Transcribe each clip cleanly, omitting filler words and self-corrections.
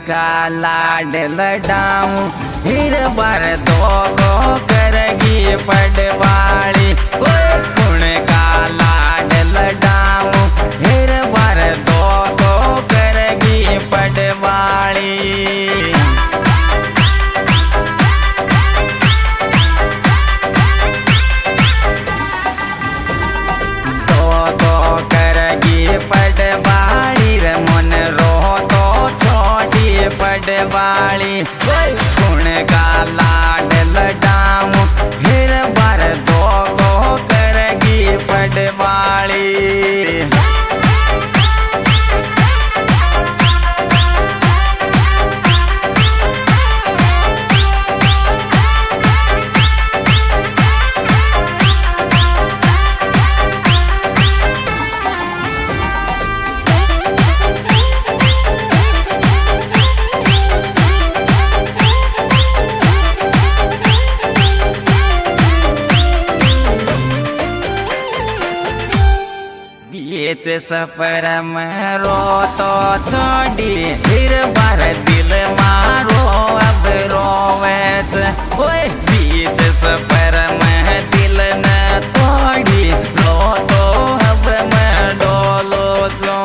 का लाड लडाऊं फिर बार दो को करेगी पटवाली। कुण का लाड लडाऊं फिर बार दो को करेगी पटवाली। पटवाली रे मन रो तो छोटी पटवाली। कुण का लाड लडाऊं फिर बार दो को करेगी पटवाली। बीच सफर में रो तो छोड़ी फिर बार दिल मारो अब रोवे। बीच सफर में दिल न तोड़ी रो तो अब मैं डोलो जो।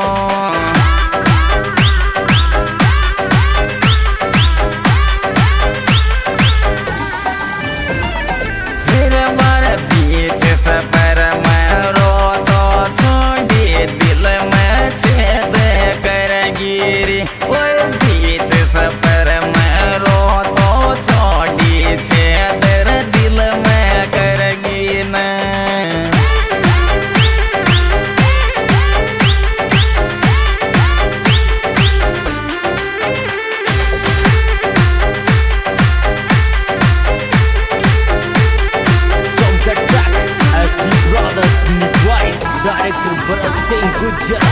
फिर बार बीच सफर में रो तो दिल में छेद कर गिरी। बीच सफर में रो तो छोड़ी छेद दिल में कर गिरना। Director Bharat Singh Gujarat.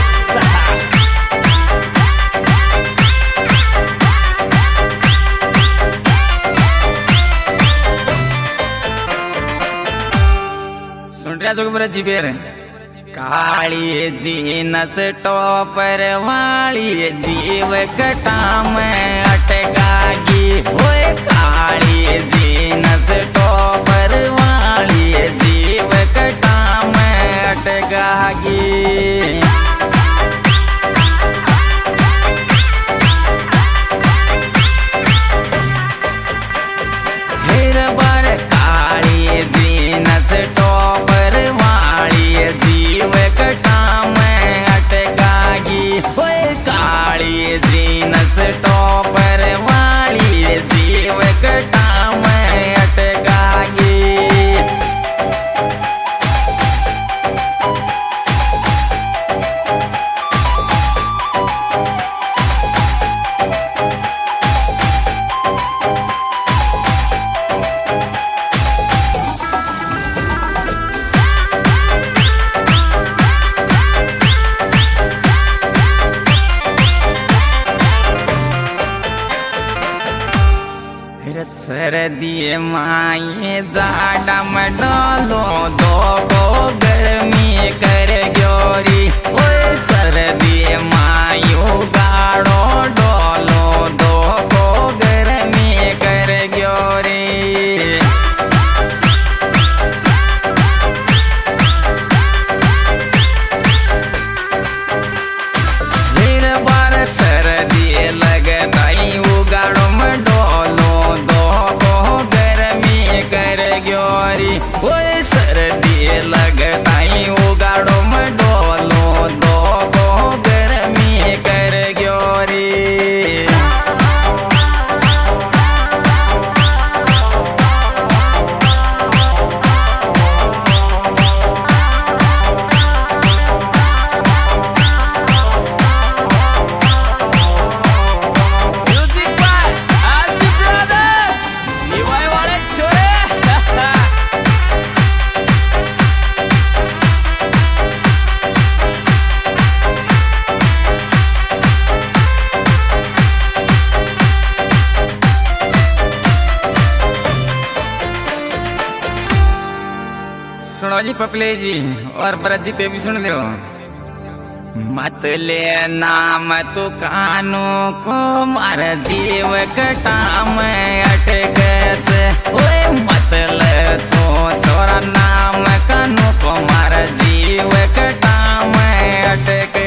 सुन रहा जो भरत जी बेर काली जीनस टॉपर वाली जीव कटा में अटकागी। काली जीनस टॉपर वाली जीव कटा में अटकागी। फिर बार काली जीनस टॉपर वाली जीव कटा में अटकागी। काली जीनस टॉपर वाली जीव कटा में अटकागी। सर्दी माए जाड़ा में डालो दो को गर्मी कर ग्योरी। सर्दी मायू गाड़ो डालो दो को गर्मी कर ग्योरी। फिर बार सर्दी लगताई उगाड़ो में डोलो दो को गर्मी कर ग्योरी। सर्दी लगताई उगाड़ो में डोलो दो को गर्मी कर ग्योरी। सुनो जी पपले जी और भरत जी ते भी सुन दो। मत ले नाम तू कानू को मार जीव कटाम अटक ओए मत ले तो छोरा नाम कानू को मार जीव कटाम अटक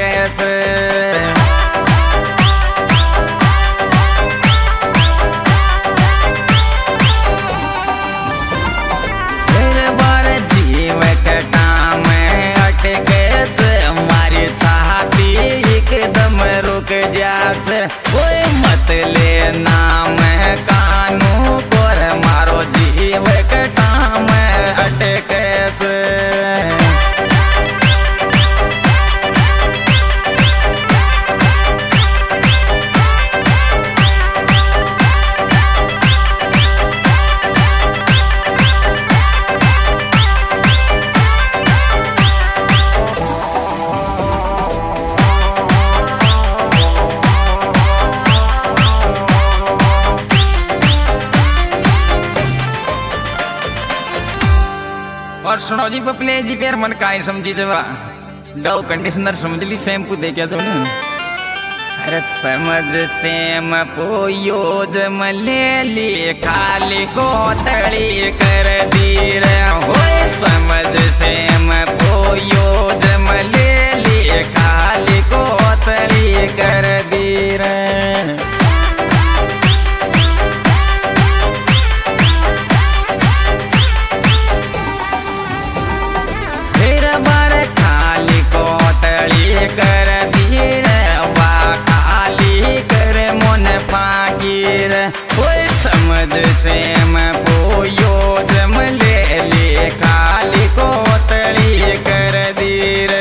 जीव कटाम अटक मारी छाती एकदम रुक जात ओए मत ले नाम कानू कोर मारो जीव कटाम अटक और सुनो जी पपले जी पेर मन काय समझी जवा डव कंडीशनर समझ ली शैम्पू दे क्या जो ना अरे समझ शैम्पू यूज ले ली खाली को तड़ी कर दी रे होए समझ शैम्पू यूज ले ली खाली को तड़ी कर दी रे कर धीर वा खाली कर मन फाकीर कोई समझ से पोयो जम ले ले खाली को तड़ी कर धीर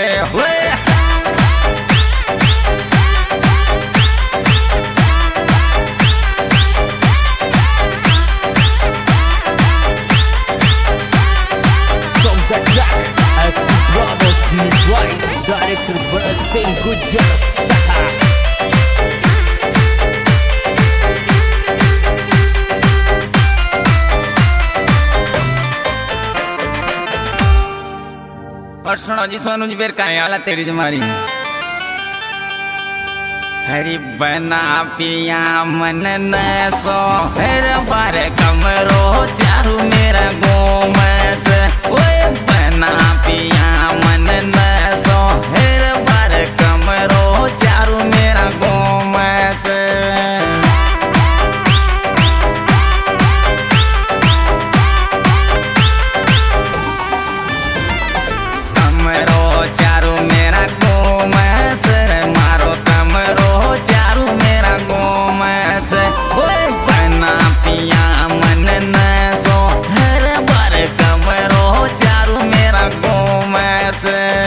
Director Bharat Singh Gujarat. और सुनो जी सोनू जी बेर का आला तेरी जमारी हरी बना पिया मन न सो हर बार कमरो चारू मेरा गोमत ओए बना पिया मन न सो हर बार कमरो चारू मेरा गोमत कमरो चारू मेरा गोमत मारो कमरो चारू मेरा गोमत ओए बना पिया मन न सो हर बार कमरो चारू मेरा गोमत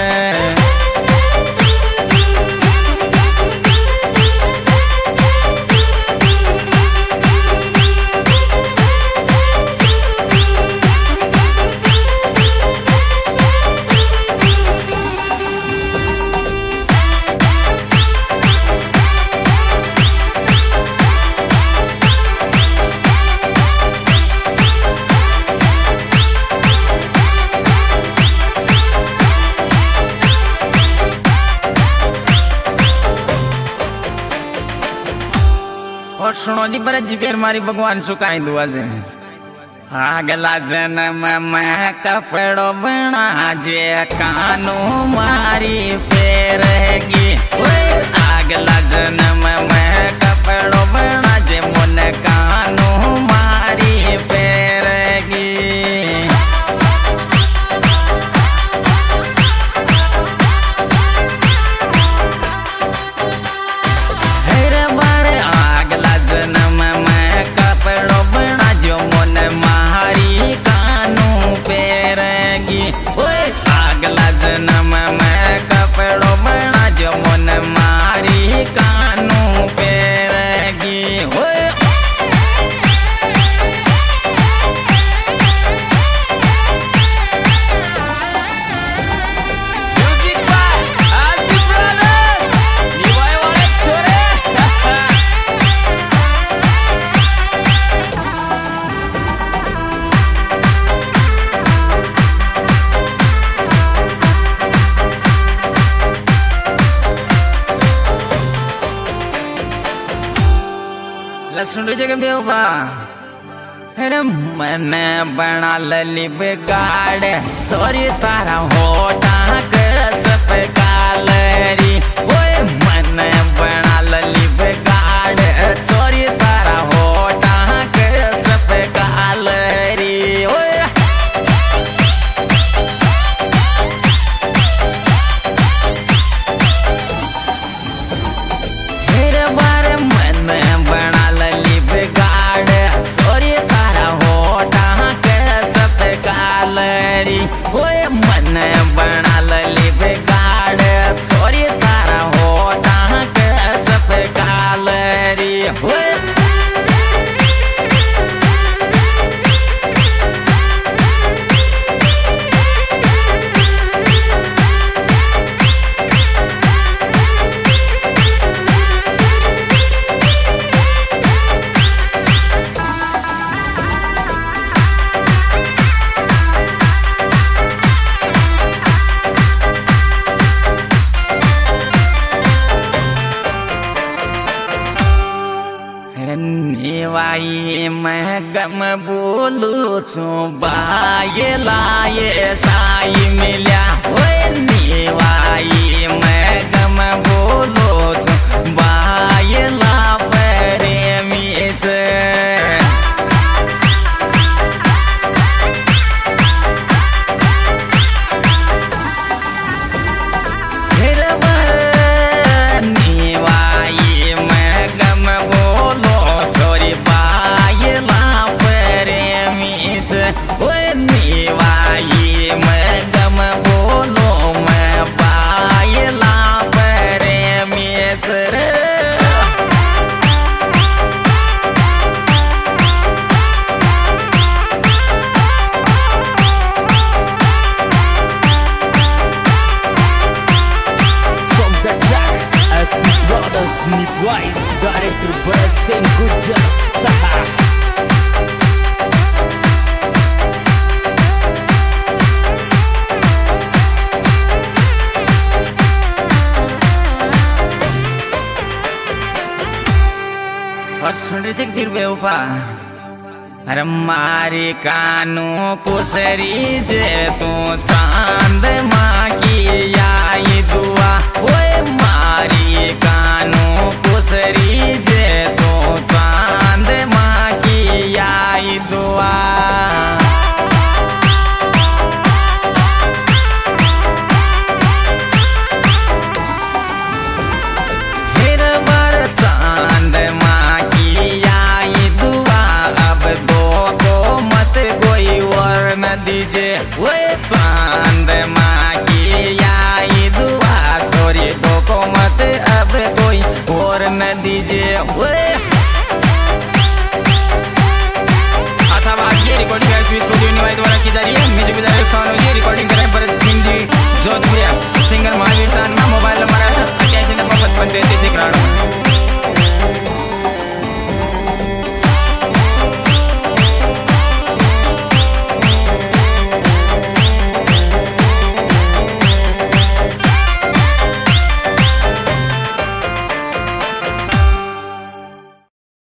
और सुनो जी बरत जी पेर मारी भगवान सुकाई दुआ से अगला जन्म में कपड़ो बना जे कानू मारी फेरेगी अगला जन्म में कपड़ो बना जे मुन कानू मारी फेरेगी अगला जन्म में कपड़ो बना जो मन मारी कानू पेरेगी अरे सुन जगह बेवफा अरे मैंने बना लली बिगाड़ सॉरी तारा होटा कर चपकालरी ओए मैंने बना लली बिगाड़ सॉरी तारा होटा कर चपकालरी ओए मेरे बारे मैंने बना लली बिगाड़ सॉरी तारा होटा कर चपकालरी ओए मैंने बना लली बिगाड़ सॉरी तारा होटा कर चपकालरी ओए नेवाई मैं गम बोलू छू बाये लाए साई मिल्या ओए नेवाई मैं गम बोलू छू बाये ला प्रेमी Wise, director Bersin Gujah Sahar. और सुन रहे थे फिर बेवफा अरे मारी कानू पुसरी जे तू चांद माँ की आई दुआ ओए मारी कानू पुसरी जे तू चांद माँ की आई दुआ चांद माँ की आई दुआ अब दो को मत कोई और न दीजिए वो चांद माँ की आई दुआ छोरी दो को मत अब कोई और न दीजिए वो